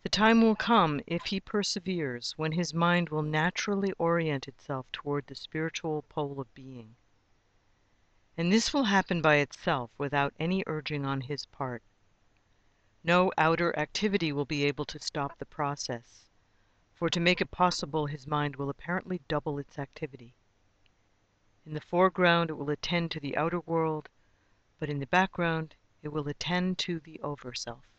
The time will come, if he perseveres, when his mind will naturally orient itself toward the spiritual pole of being. And this will happen by itself, without any urging on his part. No outer activity will be able to stop the process, for to make it possible his mind will apparently double its activity. In the foreground it will attend to the outer world, but in the background it will attend to the Over Self.